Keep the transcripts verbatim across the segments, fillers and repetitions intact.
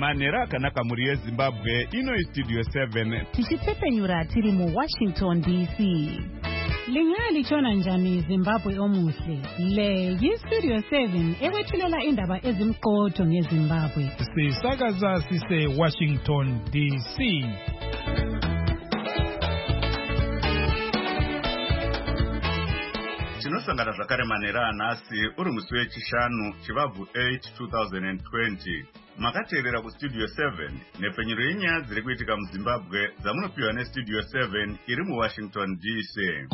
manhero akanaka muri yezimbabwe. Ino Studio seven tichitsepenyura tiri mu Washington D C. Lingali chona njani Zimbabwe omuhle. Le yi Studio seven ewethulela indaba ezimqotho ngeZimbabwe. Sisakaza sise Washington D C. Tinosangana zvakare manhero anhasi uri musi wechishanu chivabvu eight two thousand twenty. Makateerera kuStudio seven nepfenyuro yenyaya dziri kuitika muZimbabwe dzamunopiwa neStudio seven iri muWashington D C.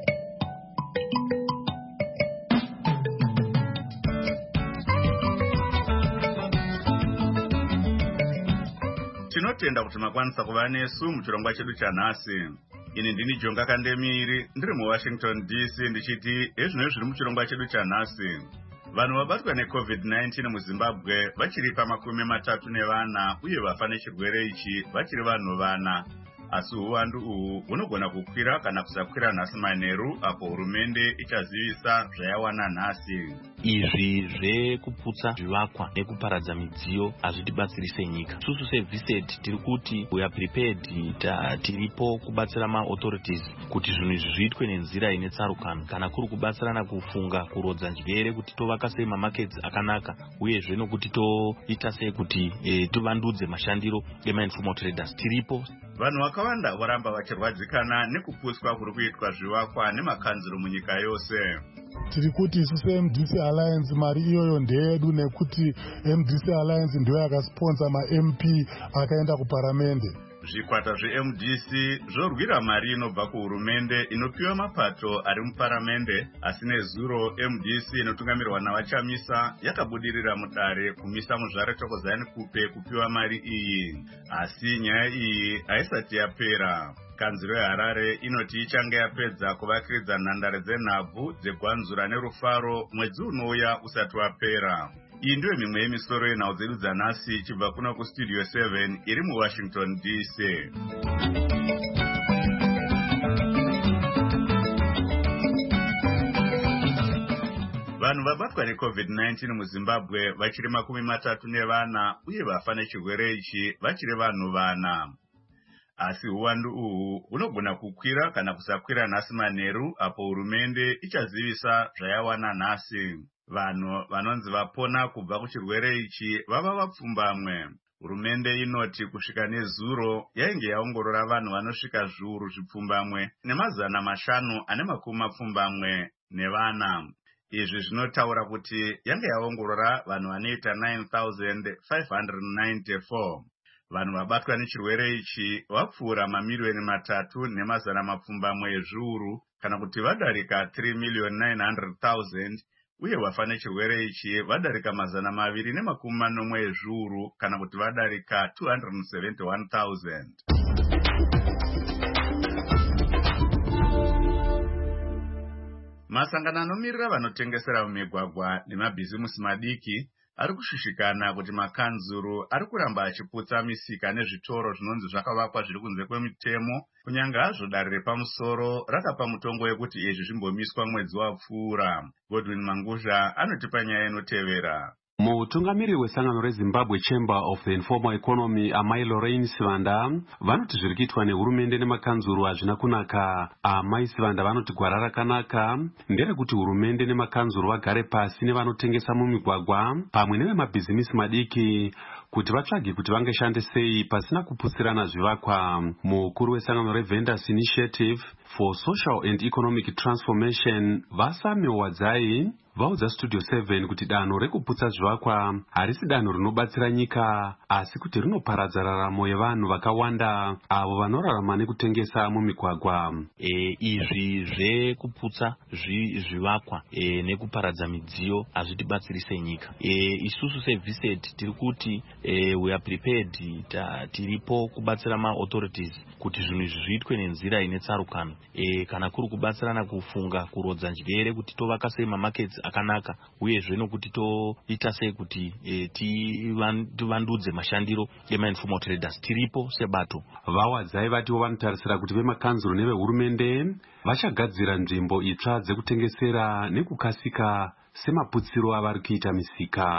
Tinotenda kuti makwanisa kuva nesu muchirongwa chedu chanhasi. Ini ndini Jonga Kandemiri ndiri muWashington D C ndichiti ezvino zviri muchirongwa chedu chanhasi. Vanhu vabatwa neCovid nineteen muZimbabwe vachiri pamakumi matatu nevana uye vafa nechirwere ichi vachiri vanhu vana. Asi uwandu uhu hunogona kukwira kana kusakwira nhasi manheru apo hurumende ichazivisa zvayawana nhasi. Izvi zvekuputsa zvivakwa nekuparadza midziyo hazvitibatsiri senyika. Susu seVised tiri kuti we are prepared, tiripo kubatsira maauthorities kuti zvinhu izvi zviitwe nenzira ine tsarukano, kana kuri kubatsirana kufunga kurodza njere kuti tovaka sei mamarkets akanaka uyezve nokuti toita sei kuti e, tivandudze mashandiro emainformal traders. Tiripo. Vanhu vakawanda voramba vachirwadzikana nekuputswa kuri kuitwa zvivakwa nemakanzuro munyika yose. Tiri kuti isusu M D C Alliance mari iyoyo ndeyedu nekuti M D C Alliance ndiyo yakasponsa ma-M P akaenda kuparamende. Zvikwata zve-M D C zvorwira mari inobva kuhurumende inopiwa mapato ari muparamende, asi nezuro M D C inotungamirwa navaChamisa yakabudirira mudare kumisa muzvare Thokozani Kupe kupiwa mari iyi. Asi nyaya iyi haisati yapera. Kanzuro yeHarare inoti ichange yapedza kuvakiridza nhandare dzenhabvu dzegwanzura nerufaro mwedzi unouya usati wapera. Iyi ndiyo mimwe yemisoro yenhau dzedu dzanhasi ichibva kuno kuStudio seven iri muWashington D C. Vanhu vabatwa neCovid nineteen muZimbabwe vachiri makumi matatu nevana uye vafa nechirwere ichi vachiri vanhu vana. Asi uwandu uhu hunogona kukwira kana kusakwira nhasi manheru apo hurumende ichazivisa zvayawana nhasi. Vanhu vanonzi vapona kubva kuchirwere ichi vava vapfumbamwe. Hurumende inoti kusvika nezuro yainge yaongorora vanhu vanosvika zviuru zvipfumbamwe nemazana mashanu ane makumi mapfumbamwe nevana. Izvi zvinotaura kuti yange yaongorora vanhu vanoita nine thousand five hundred ninety-four. Vanhu vabatwa nechirwere ichi vapfuura mamiliyoni matatu nemazana mapfumbamwe ezviuru kana kuti vadarika three million nine hundred thousand. Uye vafa nechirwere ichi vadarika mazana maviri nemakumi manomwe ezviuru kana kuti vadarika two hundred seventy-one thousand. Masangano anomirira vanotengesera mumigwagwa nemabhizimusi madiki ari kushushikana kuti makanzuru ari kuramba achiputsa misika nezvitoro zvinonzi zvakavakwa zviri kunze kwemitemo, kunyange hazvo dare repamusoro rakapa mutongo wekuti izvi zvimbomiswa mwedzi wapfuura. Godwin Manguzha anotipa nyaya inotevera. Mutungamiri wesangano reZimbabwe Chamber of the Informal Economy Amai Lorraine Sivanda vanoti zviri kuitwa nehurumende nemakanzuru hazvina kunaka. Amai Sivanda vanoti gwara rakanaka nderekuti hurumende nemakanzuru vagare pasi nevanotengesa mumigwagwa pamwe nevemabhizimisi madiki kuti vatsvage kuti vangashande sei pasina kuputsirana zvivakwa. Mukuru wesangano reVendors Initiative for Social and Economic Transformation Vasami Wadzai vaudza Studio seven kuti danho rekuputsa zvivakwa harisi danho rinobatsira nyika asi kuti rinoparadza raramo yevanhu vakawanda avo vanorarama nekutengesa mumigwagwa. E, izvi zvekuputsa zvivakwa e, nekuparadza midziyo hazvitibatsiri senyika. E, isusu seVised tiri kuti e, we are prepared, tiripo kubatsira maauthorities kuti zvinhu izvi zviitwe nenzira ine tsarukano, e, kana kuri kubatsirana kufunga kurodza njere kuti tovaka sei mamarkets akanaka uyezve nokuti toita sei kuti e, tivandudze mashandiro emainformal traders. Tiripo sebato. Vawadzai vatiwo vanotarisira kuti vemakanzuro nevehurumende vachagadzira nzvimbo itsva dzekutengesera nekukasika semaputsiro avari kuita misika.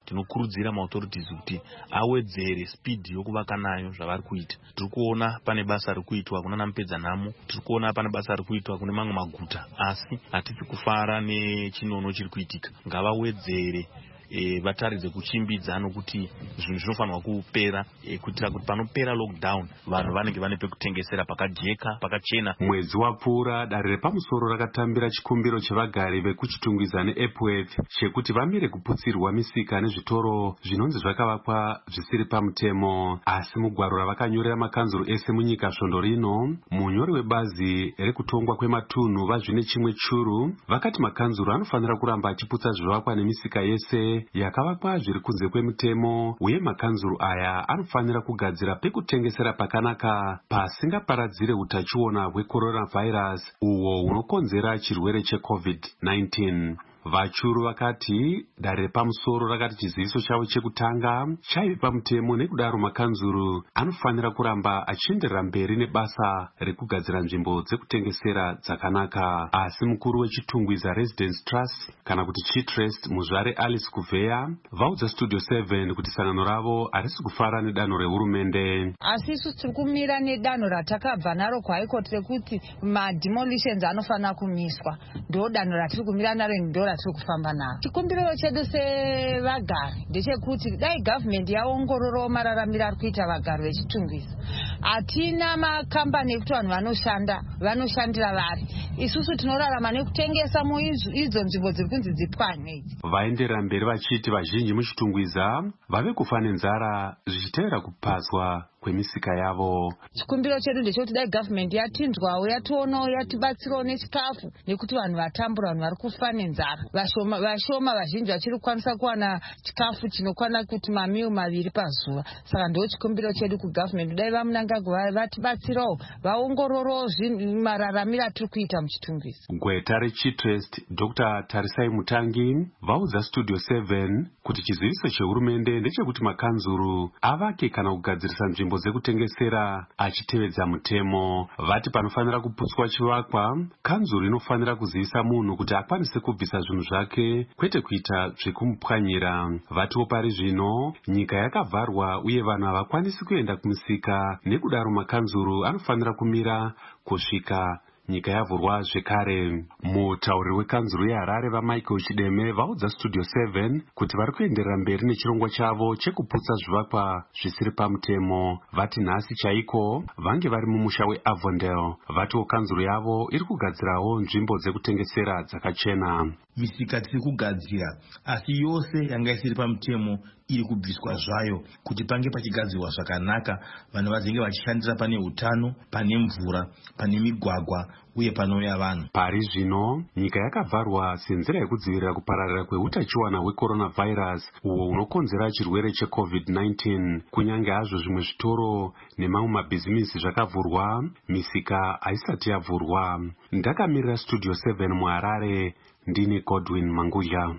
tinokurudzira maauthorities kuti awedzere speed yokuvaka nayo zvavari kuita. Tiri kuona pane basa riri kuitwa kuna Namupedza nhamo, tiri kuona pane basa riri kuitwa kune mamwe maguta, asi hatisi kufara nechinono chiri kuitika. Ngavawedzere E, vataridze kuchimbidza nokuti zvinhu zvinofanirwa kupera e, kuitira kuti panopera lockdown vanhu vanenge vane pekutengesera pakajeka pakachena. Mwedzi wapfuura dare repamusoro rakatambira chikumbiro chevagari vekuchitungwiza neEpworth chekuti vamire kuputsirwa misika nezvitoro zvinonzi zvakavakwa zvisiri pamutemo. Asi mugwaro ravakanyorera makanzuru ese munyika svondo rino, munyori webazi rekutongwa kwematunhu vazvine chimwe churu vakati makanzuru anofanira kuramba achiputsa zvivakwa nemisika yese yakavakwa zviri kunze kwemutemo, uye makanzuru aya anofanira kugadzira pekutengesera pakanaka pasingaparadzire utachiona hwecoronavirus uwo hunokonzera chirwere checovid nineteen. Vachuru vakati dare repamusoro rakati chiziviso chavo chekutanga chaive pamutemo, nekudaro makanzuru anofanira kuramba achienderera mberi nebasa rekugadzira nzvimbo dzekutengesera dzakanaka. Asi mukuru wechitungwiza Residence Trust kana kuti Chitrust muzvare Alice Kuveya vaudza Studio seven kuti sangano ravo harisi kufara nedanho rehurumende. Asi isu tiri kumira nedanho ratakabva naro kuHigh Court rekuti mademolitions anofanira kumiswa. Ndo danho ratiri kumira naro, ndo tiri kufamba nawo. Chikumbiro chedu sevagari ndechekuti dai government yaongorora mararamiro ari kuita vagari vechitungwiza. Hatina makambani ekuti vanhu vanoshanda vanoshandira vari. Isusu tinorarama nekutengesa muidzo nzvimbo dziri kunzi dzipwanye. Vaenderera mberi vachiti vazhinji muchitungwiza vave kufa nenzara zvichitevera kupazwa kwemisika yavo. Chikumbiro chedu ndechekuti dai government yatinzwawo yationawo yatibatsirawo nechikafu, nekuti vanhu vatambura, vanhu vari kufa nenzara. Vashoma vashoma vazhinji vachiri kukwanisa kuwana chikafu chinokwana kuti mamiu maviri pazuva. Saka ndo chikumbiro chedu kugovernment dai vamunangagwa vatibatsirawo vaongororowo mararamiro atiri kuita muchitungwiza. Gweta reChitrust Doctor Tarisai Mutangi vaudza Studio seven kuti chiziviso chehurumende ndechekuti makanzuru avake kana kugadzirisa nzvimbo dzekutengesera achitevedza mutemo. Vati panofanira kuputswa chivakwa, kanzuru inofanira kuzivisa munhu kuti akwanise kubvisa zvinhu zvake, kwete kuita zvekumupwanyira. Vatiwo pari zvino nyika yakavharwa uye vanhu havakwanisi kuenda kumisika, nekudaro makanzuru anofanira kumira kusvika nyika yavhurwa zvekare. Mutauriri wekanzuru yeHarare vaMichael Chideme vaudza Studio seven kuti vari kuenderera mberi nechirongwa chavo chekuputsa zvivakwa zvisiri pamutemo. Vati nhasi chaiko vange vari mumusha weAvondale. Vatiwo kanzuru yavo iri kugadzirawo nzvimbo dzekutengesera dzakachena. Misika tiri kugadzira, asi yose yanga isiri pamutemo iri kubviswa zvayo kuti pange pachigadzirwa zvakanaka, vanhu vazenge vachishandira pane utano, pane mvura, pane migwagwa uye panouya vanhu. Pari zvino nyika yakavharwa senzira yekudzivirira kupararira kweutachiwana hwecoronavirus uwo unokonzera chirwere checovid nineteen. Kunyange hazvo zvimwe zvitoro nemamwe mabhizimisi zvakavhurwa, misika haisati yavhurwa. Ndakamirira Studio seven muHarare, ndini Godwin Manguja.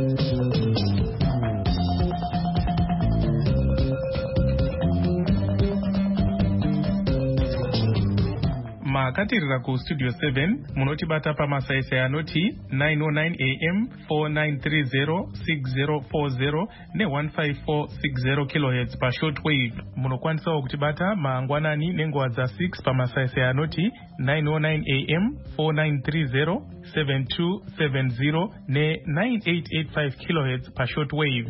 Makatirira ku Studio seven munotibata pamasaisai anoti nine oh nine a m four nine three zero six zero four zero ne one five four six zero kilohertz pa shortwave. Munokwanisawo kutibata mangwanani nenguva dza six pamasaisai anoti nine oh nine a m four nine three zero seven two seven zero ne nine eight eight five kilohertz pa shortwave.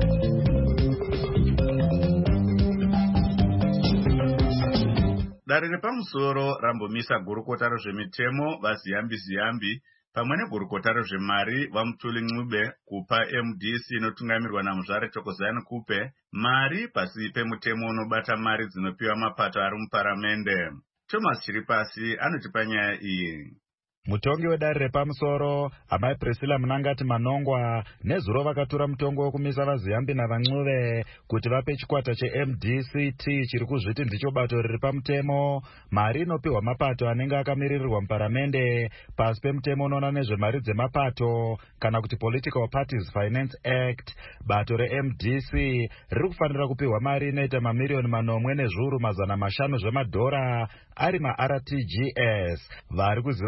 Dare repamusoro rambomisa gurukota rezvemitemo vaziyambi ziyambi pamwe negurukota rezvemari vaMutuli Ncube kupa M D C inotungamirwa naMuzvare Thokozani Kupe mari pasi pemutemo unobata mari dzinopiwa mapato ari muparamende. Thomas Chiripasi anotipa nyaya iyi. Mutongi wedare repamusoro amai Priscilla Munangati Manongwa nezuro vakatura mutongo wekumisa vaziyambi navaNcube kuti vape chikwata cheM D C T chiri kuzviti ndicho bato riri pamutemo mari inopiwa mapato anenge akamirirwa muparamende pasi pemutemo unoona nezvemari dzemapato kana kuti Political Parties Finance Act. Bato reM D C riri kufanira kupiwa mari inoita mamiliyoni manomwe nezviuru mazana mashanu zvemadhora ari ma R T G S. Vari kuziva zviri kuitika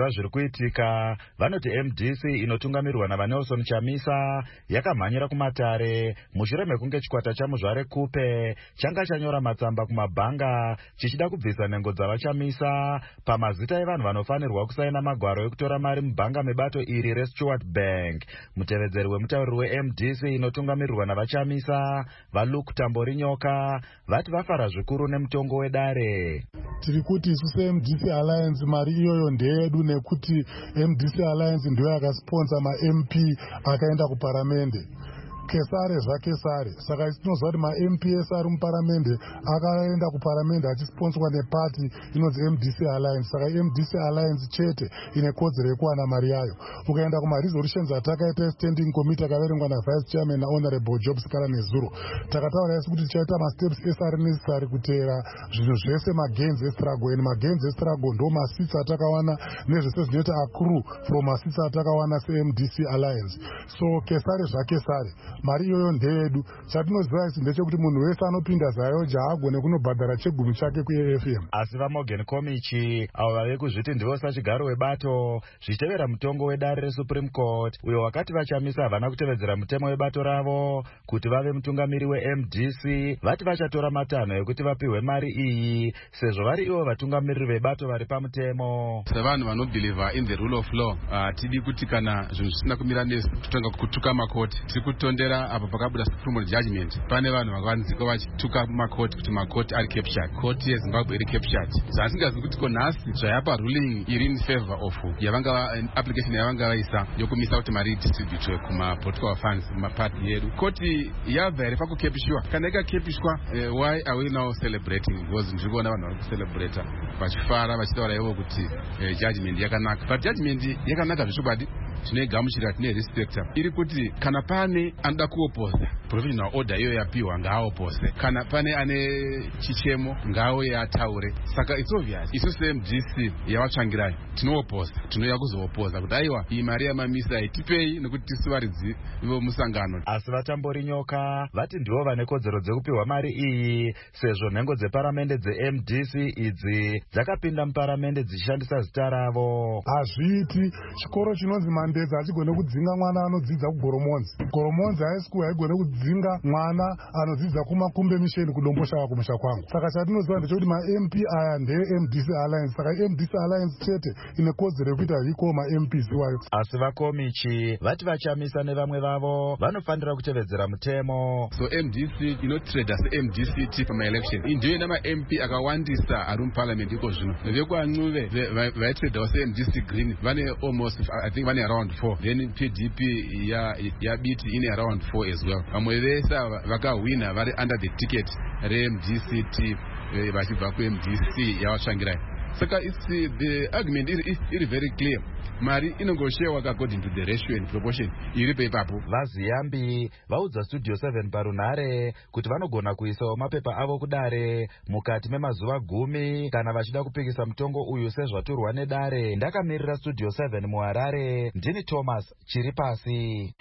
kuitika, vanoti M D C inotungamirwa naVanelson Chamisa yakamhanyira kumatare mushure mekunge chikwata chamuzvare Kupe changa chanyora matsamba kumabhanga chichida kubvisa nhengo dzavachamisa pamazita evanhu vanofanirwa kusaina magwaro ekutora mari mubhanga mebato iri reStuart Bank. Mutevedzeri wemutauriri weM D C inotungamirirwa navachamisa vaLuke Tamborinyoka vati vafara zvikuru nemutongo wedare. Tiri kuti isu seM D C Alliance mari iyoyo ndeyedu nekuti M D C Alliance ndiyo yakasponsa ma-M P akaenda kuparamende. Kesare zvakesare. Saka isinozva kuti ma-M P ese ari muparamende akaenda kuparamende achisponswa nepati inonzi M D C Alliance. Saka M D C Alliance chete ine kodzero yekuwana mari yayo. Ukaenda kuma-resolutions atakaita standing committee akaverengwa na-vice chairman na-honorable Jobs Kala Nezuro, takataura isi kuti tichaita ma-steps ese ari necessary kuteera zvinhu zvese magenzi estruggle. And magenzi estruggle ndo masitsi atakawana nezvese zvinoita accrue from masitsi atakawana se-M D C Alliance. So kesare zvakesare. Mari iyoyo ndeyedu. Chatinoziva isi ndechekuti munhu wese anopinda zayoja haagone kunobhadhara chegumi chake kuye F M. Asi vaMorgan Komichi avo vave kuzviti ndivo sachigaro webato zvichitevera mutongo wedare reSupreme Court uyo wakati vachamisa havana kutevedzera mutemo webato ravo kuti vave mutungamiri weM D C vati vachatora matanho ekuti vapiwe mari iyi sezvo vari ivo vatungamiriri vebato vari pamutemo. Sevanhu vanobhilivha in the rule of law, hatidi kuti kana zvinhu zvisina kumira nesi totanga kutuka makoti. Tiri kutondera apa pakabuda supreme judgment pane vanhu vakanzika vachituka makoti kuti makoti ari captured, koti yeZimbabwe iri captured. Zvasingazi kuti ko nhasi zvayapa ruling iri in favor of yavanga application yavanga vaisa yokumisa kuti mari distributwe kuma political funds mumapati yedu. Koti yabva here pakukepishwa. Kana ikakepishwa, uh, why are we now celebrating? Because ndiri kuona vanhu vari kucelebrata vachifara vachitaura ivo kuti uh, judgment yakanaka. But judgment yakanaka zvishobadi tinoigamuchira, tine respecta iri kuti kana pane anoda kuopoza provisional order iyo yapiwa ngaaopose, kana pane ane chichemo ngaauye ataure. Saka it's obvious isu seM D C yavatsvangirai tinoopoza, tinouya kuzoopoza kuti aiwa iyi mari yamamisa haitipei nekuti tisu varidzi vomusangano. Asi vaTamborinyoka vati ndivo vane kodzero dzekupiwa mari iyi sezvo nhengo dzeparamende dzeM D C idzi dzakapinda muparamende dzichishandisa zita ravo. Hazviiti chikoro chinonzi Mandedza hachigone kudzinga mwana anodzidza kuGoromonzi. Goromonzi high school haigone kudzinga mwana anodzidza kuMakumbe Mission kuDomboshawa kumusha kwangu. Saka chatinoziva ndechekuti ma-M P aya ndee-M D C Alliance. Saka M D C Alliance chete ine kodzero yekuita zviko ma-M Ps iwayo. Asi vakomichi vati vachamisa nevamwe vavo vanofanira kutevedzera mutemo. So M D C inotrade se-M D C T pama-election ndiyo ina ma-M P akawandisa ari muparliament iko zvino. VekuaNcuve vaitradewo se-M D C Green vane almost I think vane around four, then P D P ya ya biti ine around four as well. Vamwe vese vakawina vari under the ticket re-M D C T vachibva ku-M D C yavatsvangirai. Saka it's the argument iri iri very clear. Mari inongoshewa according to the ratio and proportion iri peipapo. Vaziyambi vaudza Studio seven parunhare kuti vanogona kuisawo mapepa avo kudare mukati memazuva gumi kana vachida kupikisa mutongo uyu sezvaturwa nedare. Ndakamirira Studio seven muHarare, ndini Thomas Chiripasi.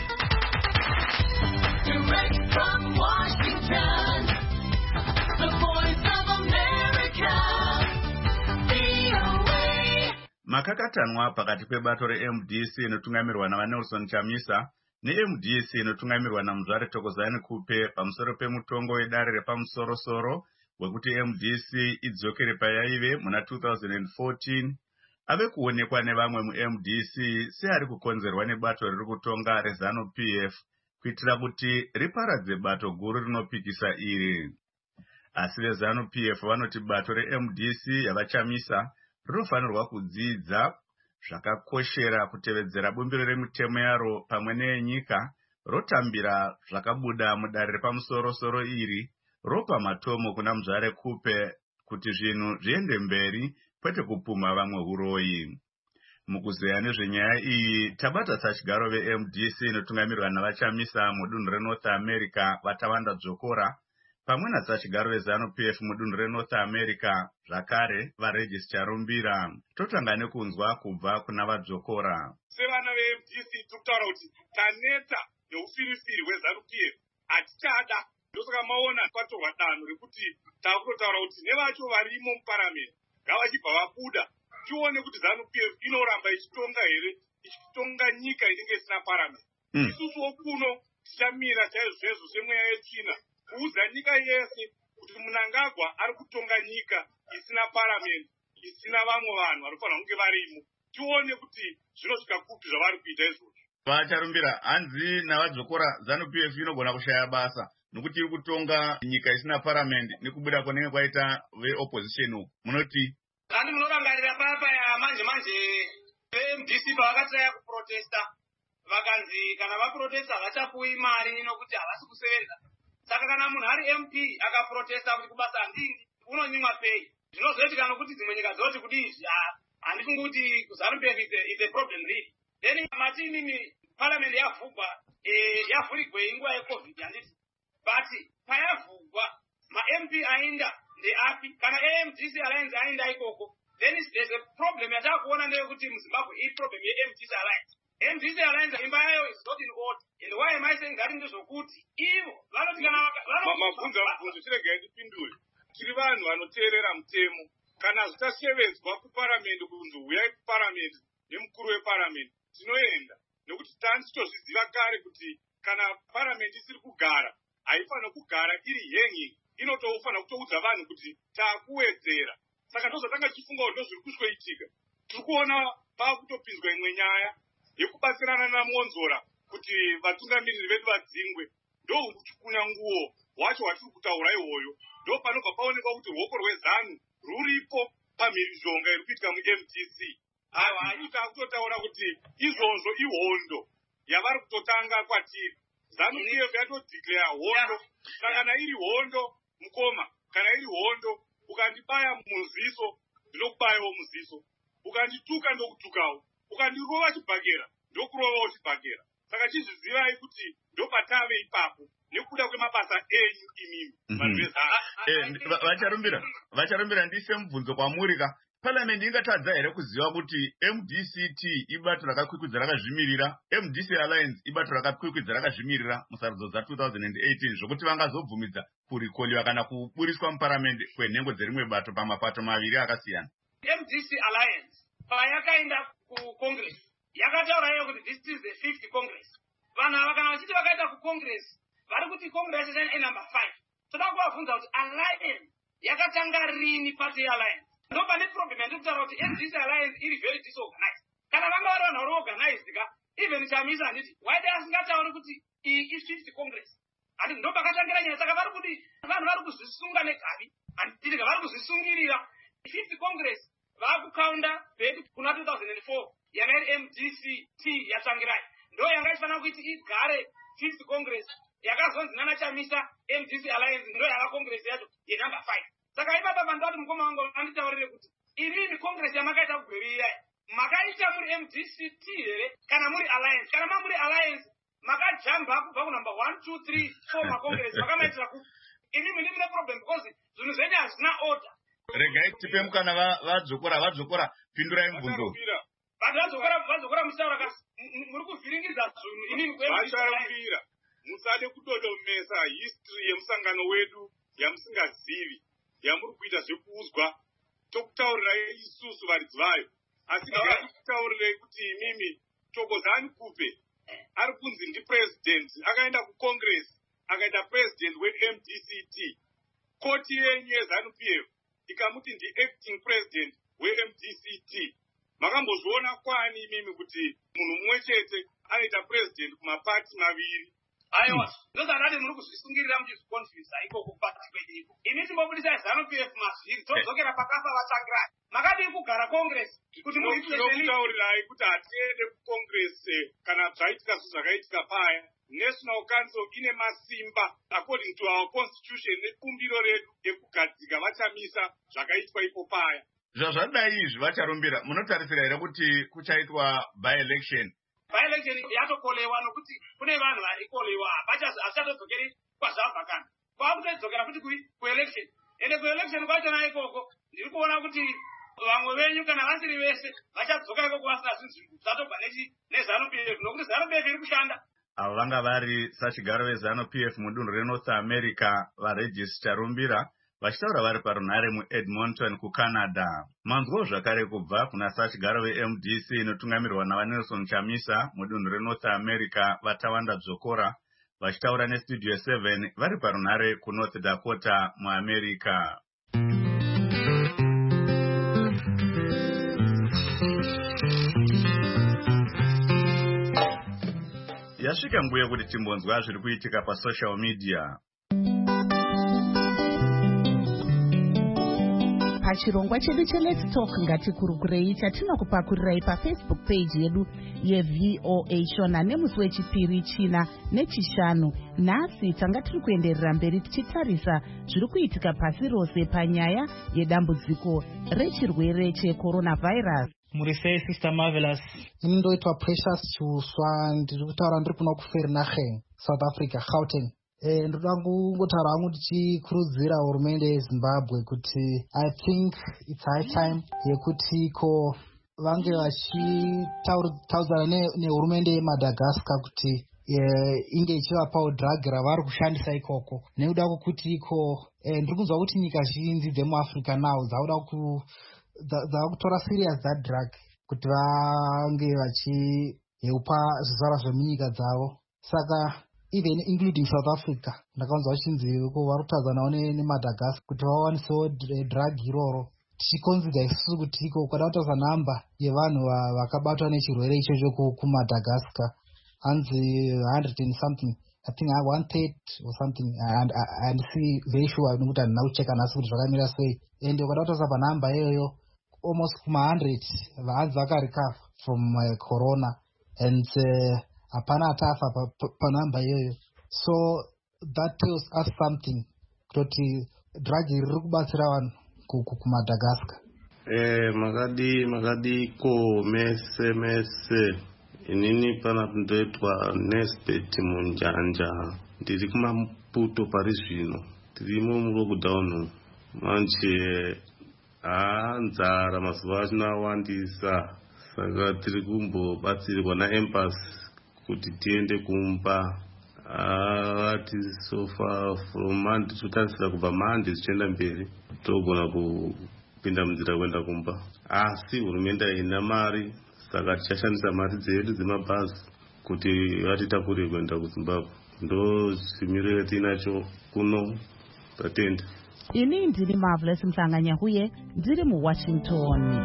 Direct from Washington, the voice of America. Makakatanwa pakati pebato reM D C inotungamirwa naVanelson Chamisa neM D C inotungamirwa naMuzvare Thokozani Kupe pamusoro pemutongo wedare repamusorosoro wekuti M D C idzokere payaive muna two thousand fourteen ave kuonekwa nevamwe muM D C seari kukonzerwa nebato riri kutonga reZanu P F kuitira kuti riparadze bato guru rinopikisa iri. Asi veZanu P F vanoti bato reM D C yavachamisa rinofanirwa kudzidza zvakakoshera kutevedzera bumbiro remutemo yaro pamwe neyenyika, rotambira zvakabuda mudare repamusorosoro iri, ropa matomo kuna Muzvare Kupe kuti zvinhu zviende mberi kwete kupumha vamwe huroyi. Mukuzeya nezvenyaya iyi tabata sachigaro veM D C inotungamirwa navachamisa mudunhu reNorth America Vatawanda Dzokora pamwe nasachigaro veZanu P F mudunhu reNorth America zvakare vaRegis Charumbira. Totanga nekunzwa kubva kuna vaDzokora. Sevana veM D C tikutaura kuti taneta neufirifiri hweZanu P F hatichada, ndosaka maona kwatorwa danho rekuti takutotaura kuti nevacho varimo muparamende ngavachibva vabuda tione kuti ZANU-P F inoramba ichitonga here, ichitonga nyika inenge isina parliament. Isusuwo kuno tichamira chaizvo semweya yetsvina kuudza nyika yese kuti Mnangagwa ari kutonga nyika isina parliament, isina vamwe vanhu vanofanira kunge varimo. Tione kuti zvinosvika kupi zvavari kuita izvozvo. Vacharumbira hanzi navadzokora ZANU-P F inogona kushaya basa nokuti iri kutonga nyika isina parliament nekubuda kunenge kwaita veopposition uku. Munoti kandi munorangarira papa ya manje manje ve-M D C pavakataya kuprotesta vakanzi kana vaprotesta havachapuwi mari nokuti havasi kusevenza. Saka kana munhu ari M P akaprotesta kuti kubasa handingi unonyimwa pei. Zvinozoitika nokuti dzimwe nyika dzinoti kudii handifungi kuti ZANU-P F is a problem really. Then matini parliament yavhurwa yavhurigwe inguva yecovid handiti. But payavhurwa ma-M P ainda ndeapi kana A M D C Alliance ainda ikoko. Then there's a problem yatakuona ndeyekuti muZimbabwe i problem ye-M D C Alliance. M D C Alliance imba yayo is not in order. And why am I saying that ndezvokuti ivo vanoti kana mabvunzo mabvunzo chirega ndipindure. Tiri vanhu vanoteerera mutemo. Kana zvichashevedzwa kuparliament kunzi uyai kuparliament nemukuru weparliament tinoenda nekuti tanitozviziva kare kuti kana parliament isiri kugara haifanira kugara iri hanging, inotofanira kutoudza vanhu kuti taakuwedzera. Saka ndozvatanga tichifunga kuti ndozviri kushoitika. Tiri kuona paakutopinzwa imwe nyaya yekubatsirana naMonzora kuti vatungamiriri vedu vadzingwe. Ndokuchukunya nguo wacho watiri kutaura ihoyo. Ndo panobva paonekwa kuti ruoko rweZANU ruripo pamhirizhonga iri kuitika mu-M D C. Ava anyika akutotaura kuti izvozvo ihondo yavari kutotanga kwatiri. ZANU-P F yatodeclare hondo. Saka kana iri hondo mukoma, kana iri hondo ukandibaya muziso ndinokubayawo muziso, ukandituka ndokutukawo, ukandirova chibhakera ndokurovawo chibhakera. Saka chizvizivai kuti ndopatave ipapo nekuda kwemabasa enyu imimi vanhu vezANU. Vacharumbira vacharumbira ndise mubvunzo kwamurika. Parliament ingatadza here kuziva kuti M D C T ibato rakakwikwidzwa rakazvimirira, M D C Alliance ibato rakakwikwidzwa rakazvimirira musarudzo dza two thousand eighteen zvokuti vangazobvumidza kurikoliwa kana kuburiswa muparliament kwenhengo dzerimwe bato pamapato maviri akasiyana. M D C Alliance payakaenda kucongress yakataura iyo kuti this is the fifth congress. Vanhu ava kana vachiti vakaita kucongress vari kuti congress enumber five. Toda kuvabvunza kuti alliance yakatanga rini party alliance. Ndo pane problem yandikutaura kuti M D C Alliance iri very disorganized. Kana vanga vari vanhu vari organized ka even chamisa handiti why they asingatauri kuti iyi i-fifth congress. Handiti ndo pakatangira nyaya. Saka vari kuti vanhu vari kuzvisunga negavi handiti vari kuzvisungirira. fifth congress vakukaunda bhedu kuna two thousand four yanga iri M D C T yatangirai. Ndo yanga ichifanira kuti igare fifth congress yakazonzi nana chamisa M D C Alliance ndo yanga congress yacho yenumber five. Saka ipapa pandati mukoma wangu anditaurire kuti inini congress yamakaita kugwerira makaita muri M D C T here kana muri alliance. Kana mamuri alliance makajamba kubva kunumber one two three four macongress makamaitira ku inini ndine problem because zvinhu zvenyu hazvina order. Regai tipe mukana vadzokora vadzokora pindurai mubvunzo. Vanhu vadzokora vadzokora musaura kasi muri kuvhiringidza zvinhu inini vacharumbira musade kudodomesa history yemusangano wedu yamusingazivi yamuri kuita zvekuudzwa tokutaurirai isusu varidzi vayo. Asi ngatikutaurirei kuti imimi Thokozani Kupe ari kunzi ndipresident akaenda kucongress akaita president we-M D C T. Koti yenyu yeZANU-P F ikamuti ndi-acting president we-M D C T. Makambozviona kwani imimi kuti munhu mumwe chete anoita president kumapati maviri? Aiwa, ndozvanati muri kuzvisungirira muchizvikonfisa ikoko pati kwenyiko. Ini timbobudisa ZANU-P F mazviri todzokera pakafa vatangirai. Makadii kugara congress kuti muitokutaurirai kuti hatiende kucongress kana zvaitika zvakaitika paya. National Council ine masimba according to our constitution nebumbiro redu ekugadzika vachamisa zvakaitwa ipo paya. Zvazvadai izvi vacharumbira munotarisira here kuti kuchaitwa by election? By election yatokolewa nokuti kune vanhu varikolewa vachatodzokeri kwazvabva kana kwakutodzokera kuti kuelection. Ende kuelection kwachona ikoko ndiri kuona kuti vamwe venyu kana vasiri vese vachadzoka ikoko vasina zvinhu zvatobva neZANU-P F nokuti ZANU-P F iri kushanda. Avo vanga vari sachigaro veZANU-P F mudunhu reNorth America vaRegis Charumbira vachitaura vari parunhare muEdmonton kuCanada. Manzwawo zvakare kubva kuna sachigaro veM D C inotungamirwa navaNelson Chamisa mudunhu reNorth America vatawanda Dzokora vachitaura neStudio seven vari parunhare kuNorth Dakota muAmerica. Yasvika nguva kuti timbonzwa zviri kuitika pasocial media. Pachirongwa chedu cheLet's Talk ngatikurukurei chatinokupakurirei pafacebook page yedu yeV O A Shona nemusi wechipiri china nechishanu. Nhasi tanga tiri kuenderera mberi tichitarisa zviri kuitika pasi rose panyaya yedambudziko rechirwere checoronavirus. Muri sei Sister Marvelous? Ini ndoitwa Precious Chuswa, ndiri kutaura ndiri kuno kuFernacheng, South Africa, Gauteng. Eh, ndoda kungotaura hangu tichikurudzira hurumende yeZimbabwe kuti I think it's high time yekuti ko vange vachitaudzana nehurumende yeMadagascar kuti inge ichivapawo drug ravari kushandisa ikoko, nekuda kwokuti iko ndiri kunzwa kuti nyika zhinji dzemuAfrica nawo dzauda ku dzakutora serious that drug kuti vange vachiheupa zvizvarwa zvemunyika dzavo. Saka even including South Africa ndakanzwa vachinzi ko vari kutadzanawo neMadagascar kuti vawanisewo drug iroro, tichikonzida isusu kuti iko kwada kutaura namba yevanhu vakabatwa nechirwere ichocho kuMadagascar hanzi one hundred and something, I think one third or something, and and see very sure nekuti handina kucheka nhasi kuti zvakamira sei. Ende kwada kutaura panhamba iyoyo almost kuma one hundred vanzi vakarecover from uh, corona, and hapana uh, atafa panhamba iyoyo. So that tells us something kuti drug iri riri kubatsira vanhu kuMadagascar. Eh, makadi makadi ko mese mese inini pana ndoitwa Nesbet Munjanja, ndiri kumaputo pari zvino, tirimo mulockdown manje. Ah, nzara mazuva achino awandisa, saka tiri kumbobatsirwa naEmbassy kuti tiende kumba. Vati so far from Monday tutarisira kubva Monday tichienda mberi togona kupinda munzira kuenda kumba, asi hurumende haina mari, saka tichashandisa mari dzedu dzemabhazi kuti vatitakurire kuenda kuZimbabwe. Ndo chimiriro tinacho kuno, tatenda. Ini ndiri Marvelous Mhlanganya huye ndiri muWashington.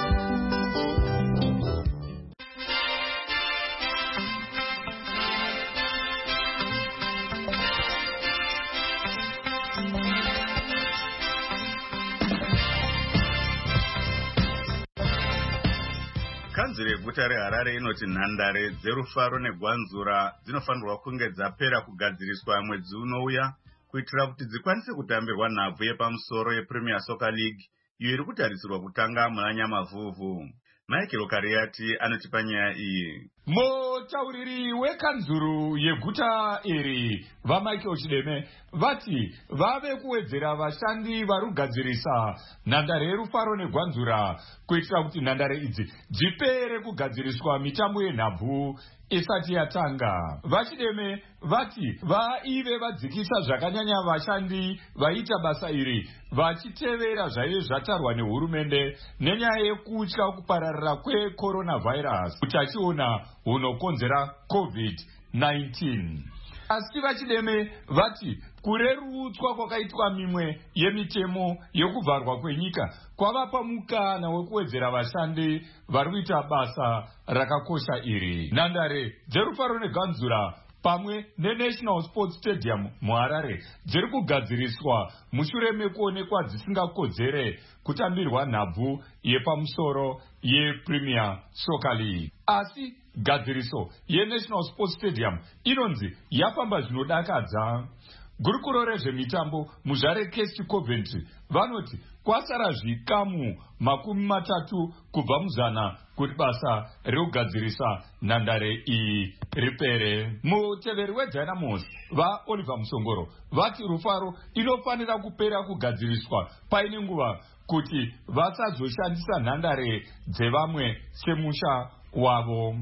Kanzuri yeguta reHarare inoti nhandare dzerufaro negwanzura dzinofanirwa kunge dzapera kugadziriswa mwedzi unouya kuitira kuti dzikwanise kutambirwa nhabvu yepamusoro yePremier Soccer League iyo iri kutarisirwa kutanga muna Nyamavhuvhu. Michael Kariati anotipa nyaya iyi. Mutauriri wekanzuru yeguta iri vaMichael Chideme vati vave kuwedzera vashandi vari kugadzirisa nhandare yerufaro negwanzura kuitira kuti nhandare idzi dzipere kugadziriswa mitambo yenhabvu isati yatanga. VaChideme vati vaive vadzikisa zvakanyanya vashandi vaita basa iri vachitevera zvaive zvatarwa nehurumende nenyaya yekutya kupararira kwecoronavirus utachiona hunokonzera covid nineteen. Asi VaChideme vati kurerutswa kwakaitwa mimwe yemitemo yekuvharwa kwenyika kwavapa mukana wekuwedzera vashandi vari kuita basa rakakosha iri. Nhandare dzerufaro neganzura pamwe neNational Sports Stadium muHarare dziri kugadziriswa mushure mekuonekwa dzisingakodzere kutambirwa nhabvu yepamusoro yePremier Soccer League. Asi gadziriso yeNational Sports Stadium inonzi yafamba zvinodakadza. Gurukuro rezvemitambo muzvare Kesti Coventry vanoti kwasara zvikamu makumi matatu kubva muzana kuti basa rekugadzirisa nhandare iyi ripere. Muteveri weDynamos vaOliver Musongoro vati rufaro inofanira kupera kugadziriswa paine nguva kuti vasazoshandisa nhandare dzevamwe semusha wavo.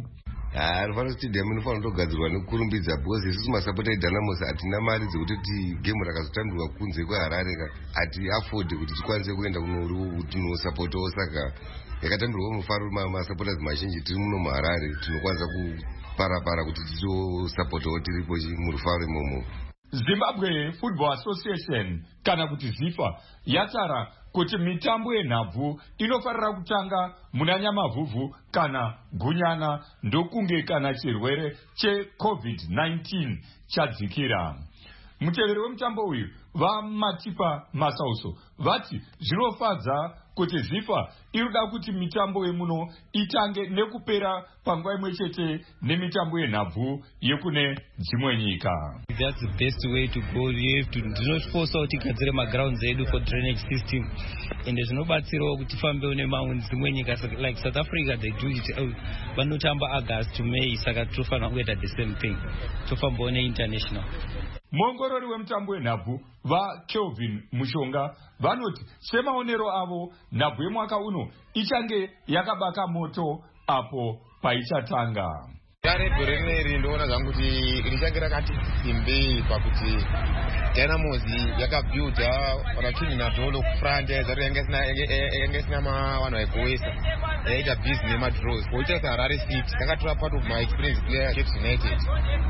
Rufaro Stadium inofanira kutogadzirwa nekurumbidza because isusu masapota eDynamos hatina mari dzekuti game rakazotambirwa kunze kweHarare hati afford kuti tikwanise kuenda kunosapotao, saka yakatambirwa Mufaro. Masupporters mazhinji tiri muno muHarare tinokwanisa kuparapara kuti titosapotao tiripo murufaro imomo. Zimbabwe Football Association kana kuti ZIFA yataura kuti mitambo yenhabvu inofarira kutanga muna Nyamavhuvhu kana Gunyana ndokunge kana chirwere cheCovid nineteen chadzikira. Muteveri wemutambo uyu vaMatipa Masauso vati zvinofadza kuti ZIFA inoda kuti mitambo yemuno itange nekupera panguva imwe chete nemitambo yenhabvu yekune dzimwe nyika. That's the best way to go. You have to do not force out igadzire magrounds edu for drainage system. Ende zvinobatsirawo kuti tifambewo nemamwe dzimwe nyika like South Africa they do it oh, vanotamba August to May, saka tofanira kuita the same thing. Tofambawo neinternational. Muongorori wemutambo wenhabvu vaKelvin Mushonga vanoti semaonero avo nhabvu yemwaka uno ichange yakabaka moto apo paichatanga. Rebho rineri ndoona zvangu kuti richange rakati simbei pakuti Dynamos yakabuilda rakini nadholo kufront yazari yanga isina mavanhu vaigowesa yaita busy nemadraws poita saHarare City takatora part of my experience player Chiefs United.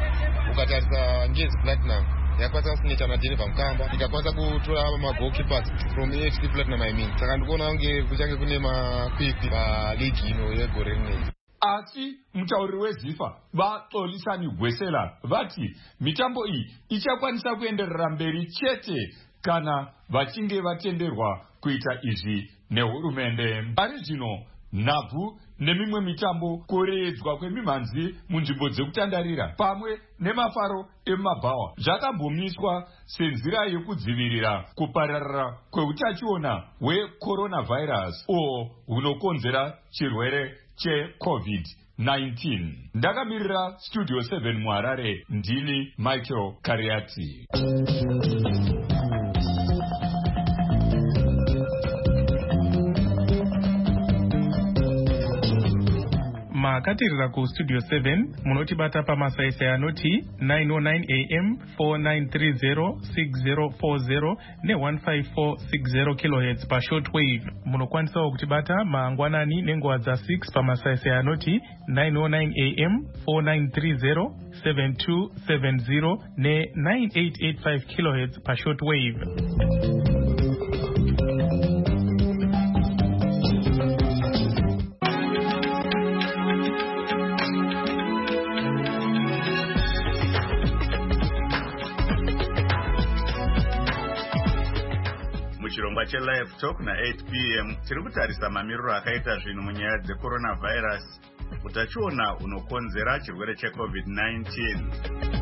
Ukatarisa Ngezi Platinum yakwanisa kusinita naDenver Mukamba ikakwanisa kutora magoalkeepers from A F C Platinum I mean, saka ndikuona kunge kuchange kune makwikwi paligi ino yegore rineri. Asi mutauriri weZIFA vaXolisani Gwesela vati mitambo iyi ichakwanisa kuenderera mberi chete kana vachinge vatenderwa kuita izvi nehurumende. Pari zvino nhabvu nemimwe mitambo kuredzwa kwemimhanzi munzvimbo dzekutandarira pamwe nemafaro emabhawa zvakambommiswa senzira yekudzivirira kupararira kweutachiona hwecoronavirus uho hunokonzera chirwere cheCovid nineteen. Ndakamirira Studio seven muHarare, ndini Michael Kariati. makatirira kustudio seven munotibata pamasaisai anoti nine oh nine a m four nine three zero six zero four zero ne one five four six zero kilohertz pashortwave. Munokwanisawo kutibata mangwanani nenguva dza six pamasaisai anoti nine oh nine a m four nine three zero seven two seven zero ne nine eight eight five kilohertz pashortwave. Chirongwa che-Live Talk na eight p m tiri kutarisa mamiriro akaita zvinhu munyaya dzecoronavirus, utachiona unokonzera chirwere cheCovid nineteen.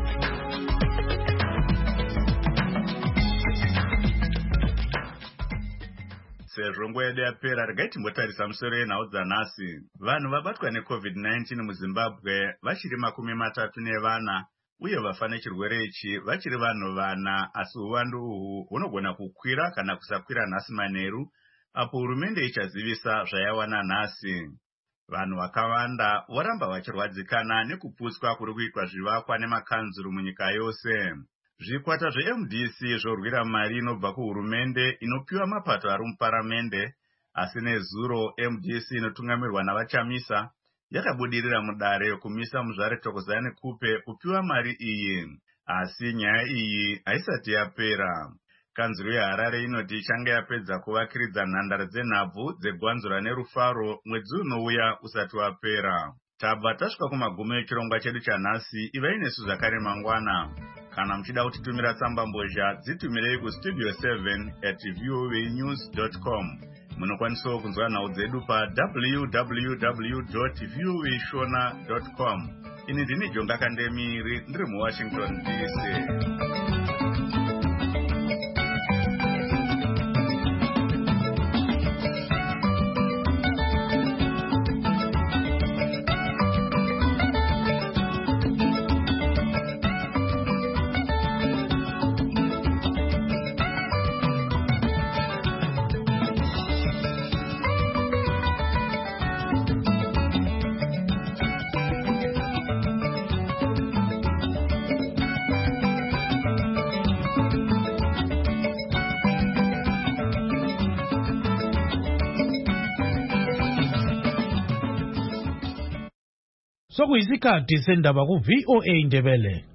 Sezvo nguva yedu yapera, regai timbotarisa musoro yenhau dzanhasi. Vanhu vabatwa neCovid nineteen muZimbabwe vachiri makumi matatu nevana uye vafa nechirwere ichi vachiri vanhu vana, asi uwandu uhu hunogona kukwira kana kusakwira nhasi manheru apo hurumende ichazivisa zvayawana nhasi. Vanhu vakawanda voramba vachirwadzikana nekuputswa kuri kuitwa zvivakwa nemakanzuru munyika yose. Zvikwata zveM D C zvorwira mari inobva kuhurumende inopiwa mapato ari muparamende, asi nezuro M D C inotungamirwa navaChamisa yakabudirira mudare kumisa muzvare Thokozani Kupe kupiwa mari iyi, asi nyaya iyi haisati yapera. Kanzuru yeHarare inoti ichange yapedza kuvakiridza nhandare dzenhabvu dzegwanzura nerufaro mwedzi unouya usati wapera. Tabva tasvika kumagumo echirongwa chedu chanhasi. Ivai nesu zvakare mangwana. Kana muchida kutitumira tsamba mbozha, dzitumirei kustudio seven at voa news dot com. Munokwanisawo kunzwa nhau dzedu pa w w w dot voa shona dot com. Ini ndini Jonga Kandemiri, ndiri muWashington D C. sokuyisikhathi sendaba ku-V O A Ndebele.